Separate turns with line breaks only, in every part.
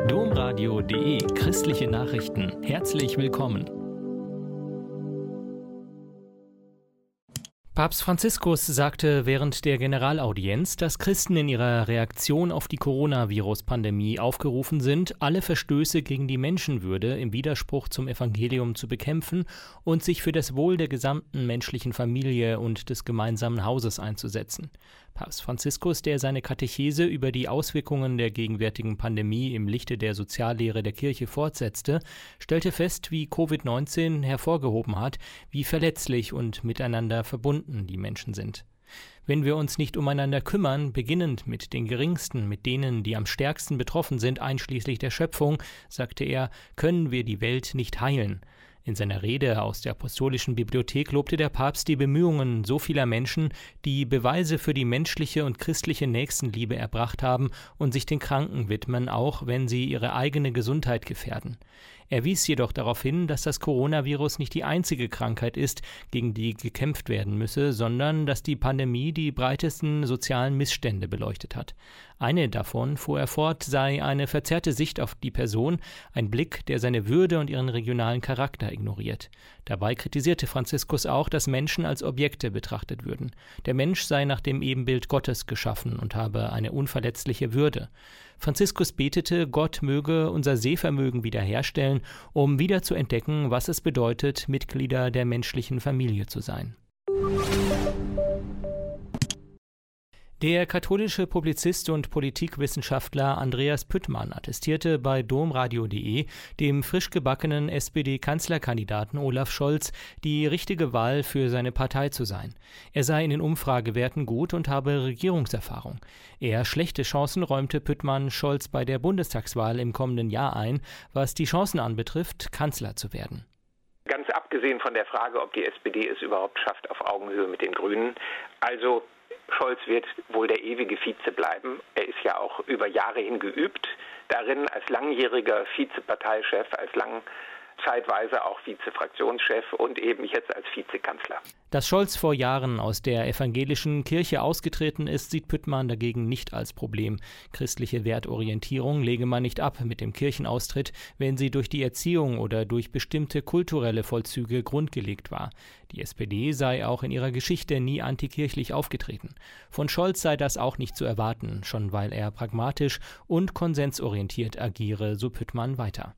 Domradio.de Christliche Nachrichten. Herzlich willkommen. Papst Franziskus sagte während der Generalaudienz, dass Christen in ihrer Reaktion auf die Coronavirus-Pandemie aufgerufen sind, alle Verstöße gegen die Menschenwürde im Widerspruch zum Evangelium zu bekämpfen und sich für das Wohl der gesamten menschlichen Familie und des gemeinsamen Hauses einzusetzen. Papst Franziskus, der seine Katechese über die Auswirkungen der gegenwärtigen Pandemie im Lichte der Soziallehre der Kirche fortsetzte, stellte fest, wie Covid-19 hervorgehoben hat, wie verletzlich und miteinander verbunden die Menschen sind. Wenn wir uns nicht umeinander kümmern, beginnend mit den Geringsten, mit denen, die am stärksten betroffen sind, einschließlich der Schöpfung, sagte er, können wir die Welt nicht heilen. In seiner Rede aus der Apostolischen Bibliothek lobte der Papst die Bemühungen so vieler Menschen, die Beweise für die menschliche und christliche Nächstenliebe erbracht haben und sich den Kranken widmen, auch wenn sie ihre eigene Gesundheit gefährden. Er wies jedoch darauf hin, dass das Coronavirus nicht die einzige Krankheit ist, gegen die gekämpft werden müsse, sondern dass die Pandemie die breitesten sozialen Missstände beleuchtet hat. Eine davon, fuhr er fort, sei eine verzerrte Sicht auf die Person, ein Blick, der seine Würde und ihren regionalen Charakter ignoriert. Dabei kritisierte Franziskus auch, dass Menschen als Objekte betrachtet würden. Der Mensch sei nach dem Ebenbild Gottes geschaffen und habe eine unverletzliche Würde. Franziskus betete, Gott möge unser Sehvermögen wiederherstellen, um wieder zu entdecken, was es bedeutet, Mitglieder der menschlichen Familie zu sein. Der katholische Publizist und Politikwissenschaftler Andreas Püttmann attestierte bei Domradio.de dem frisch gebackenen SPD-Kanzlerkandidaten Olaf Scholz, die richtige Wahl für seine Partei zu sein. Er sei in den Umfragewerten gut und habe Regierungserfahrung. Eher schlechte Chancen räumte Püttmann Scholz bei der Bundestagswahl im kommenden Jahr ein, was die Chancen anbetrifft, Kanzler zu werden.
Ganz abgesehen von der Frage, ob die SPD es überhaupt schafft auf Augenhöhe mit den Grünen, also Scholz wird wohl der ewige Vize bleiben. Er ist ja auch über Jahre hin geübt darin, als langjähriger Vizeparteichef, als zeitweise auch Vizefraktionschef und eben jetzt als Vizekanzler.
Dass Scholz vor Jahren aus der evangelischen Kirche ausgetreten ist, sieht Püttmann dagegen nicht als Problem. Christliche Wertorientierung lege man nicht ab mit dem Kirchenaustritt, wenn sie durch die Erziehung oder durch bestimmte kulturelle Vollzüge grundgelegt war. Die SPD sei auch in ihrer Geschichte nie antikirchlich aufgetreten. Von Scholz sei das auch nicht zu erwarten, schon weil er pragmatisch und konsensorientiert agiere, so Püttmann weiter.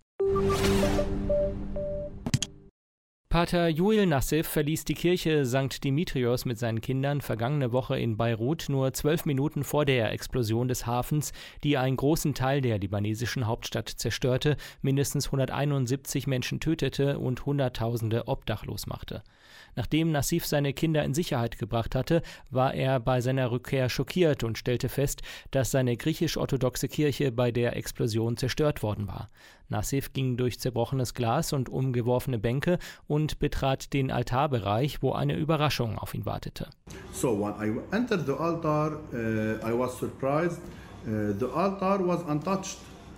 Pater Juil Nassif verließ die Kirche St. Dimitrios mit seinen Kindern vergangene Woche in Beirut nur 12 Minuten vor der Explosion des Hafens, die einen großen Teil der libanesischen Hauptstadt zerstörte, mindestens 171 Menschen tötete und Hunderttausende obdachlos machte. Nachdem Nassif seine Kinder in Sicherheit gebracht hatte, war er bei seiner Rückkehr schockiert und stellte fest, dass seine griechisch-orthodoxe Kirche bei der Explosion zerstört worden war. Nassif ging durch zerbrochenes Glas und umgeworfene Bänke und betrat den Altarbereich, wo eine Überraschung auf ihn wartete.
So when I entered the altar, I was surprised. The altar was untouched.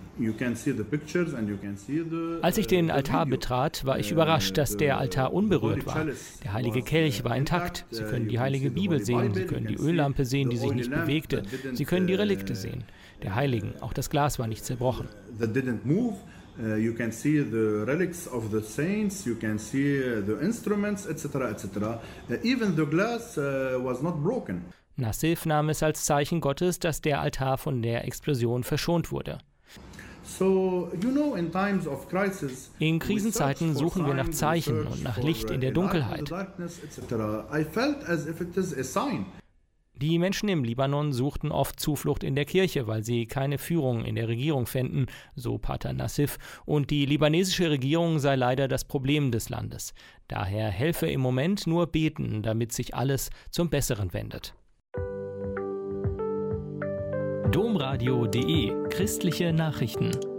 Als ich den Altar betrat, war ich überrascht, dass der Altar unberührt war. Der heilige Kelch war intakt. Sie können die heilige Bibel sehen, Sie können die Öllampe sehen, die sich nicht bewegte. Sie können die Relikte sehen, der Heiligen. Auch das Glas war nicht zerbrochen.
You can see the relics of the saints, you can see the instruments, etc., etc. Even the glass was not broken.
Nassif nahm es als Zeichen Gottes, dass der Altar von der Explosion verschont wurde. In Krisenzeiten suchen wir nach Zeichen und nach Licht in der Dunkelheit. Die Menschen im Libanon suchten oft Zuflucht in der Kirche, weil sie keine Führung in der Regierung fänden, so Pater Nassif, und die libanesische Regierung sei leider das Problem des Landes. Daher helfe im Moment nur beten, damit sich alles zum Besseren wendet. Domradio.de Christliche Nachrichten.